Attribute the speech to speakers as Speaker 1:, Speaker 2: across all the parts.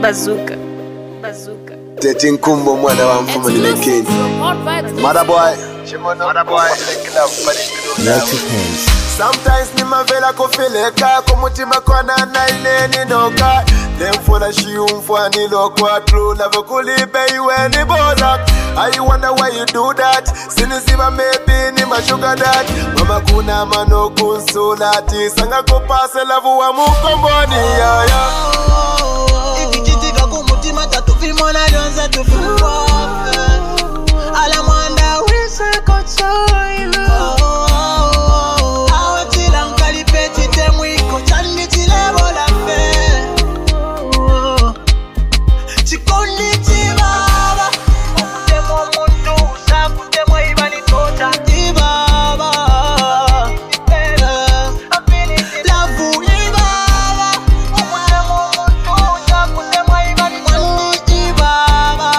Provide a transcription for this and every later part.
Speaker 1: Bazooka.
Speaker 2: Tetin Kumbo mwana wa mfumo ni lekeni. Mother boy. Sometimes ni mavela kufileka kumutima kwana na ineni noka. Demfona shiumfwa ni lokwa true love kulibe iwe ni bola. I wonder why you do that. Sinisiba maybe ni mashuga that. Mama kuna mano kunsulati. Sanga kupase lavu wa mukomboni ya ya.
Speaker 3: Ikijitika kumutima tatufimona yonza tufuwa. Alamwanda wise kochoilo. Awatila mkalipeti temwiko chani tilebola fe. Chikondi chibaba. Okutemo muntu usakutemo ibani tota. Ibaba. Lavu ibaba. Okutemo muntu usakutemo ibani tota. Ibaba.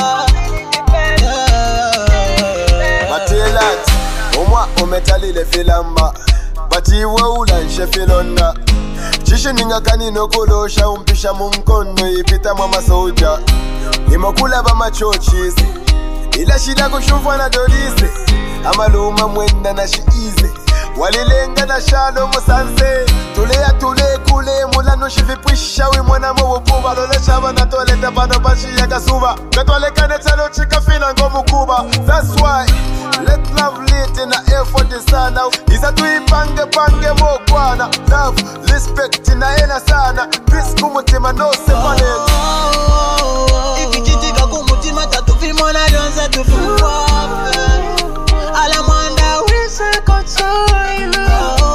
Speaker 2: Matilat, omwa ometalile filamba. Bati waula nshe filonda. Chishi ninga kanino kulosha umpisha mumkono ipita mama soja. Nimokula ba machochizi. Ila shida kushumfwa na dolize. Amaluma mwenda na shiize. Walilenga na shalo musanse. Tulea tule kule mulano shivipwisha wi mwana mwobuba. Lole shaba na toaleta bano bashi ya kasuba. Katwale kane talo chika fina ngomu kuba. That's why let love lit in the air for the sun now. Isa tuipange pange mokwana. Love, respect na ena sana. Peace kumutima no separate.
Speaker 3: Ikijitika kumutima tatufimona yonza tufuwa. Alamwanda wise kochoilo.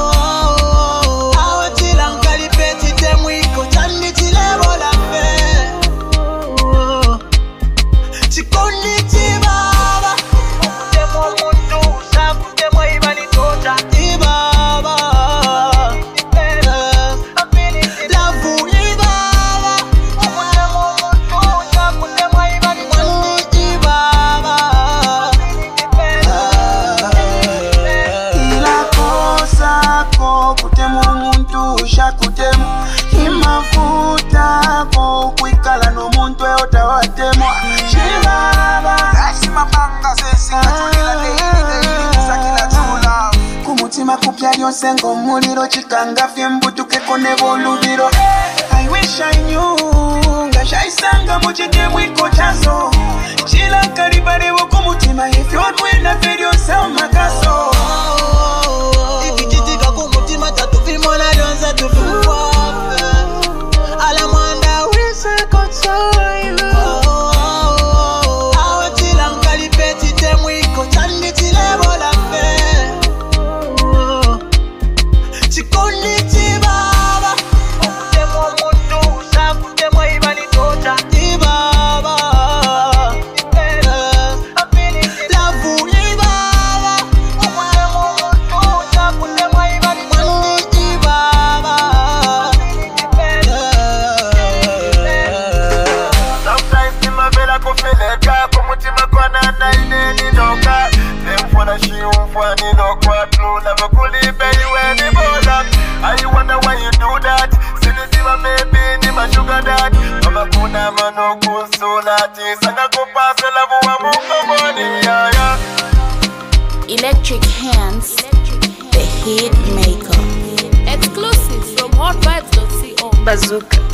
Speaker 3: Awatila mkalipeti temwiko chani tilebola fe. Chikondi chibaba. Okutemo muntu usakutemo ibani tota. Ibaba. Lavu ibaba. Okutemo muntu usakutemo ibani tota. Ibaba. Kila kosa ko kutemo muntu ushakutemo. Imafuta ko kwikala no muntu otawatemwa. Shibaba. Kumutima kupya lyose ng'omuliro chikanga fye mbutuke kone bolubiro. I wish I knew nga shaisanga muchitemwiko chazo. Chila karibarebo kumutima if you want win a video sell makaso. Ikijitika kumutima tatufimona yonza tufuwa. Alamwanda wise kochoilo. Awatila mkalipeti temwiko chani tilebola fe. Chikondi chibaba. Okutemo muntu usakutemo ibani tota. Ibaba. Lavu ibaba. Okutemo muntu usakutemo ibani tota. Ibaba.
Speaker 2: Sometimes ni mavela kufileka kumutima kwana na ineni noka. Demfona shiumfwa ni lokwa true love kulibe iwe ni bola. I wonder why you do that. Sinisiba maybe ni mashuga that. Mama kuna mano kunsulati. Sanga kupase lavu wa mukomboni ya ya.
Speaker 1: Electric Hands, the hit maker. Exclusive from hotvibes.co. Bazooka.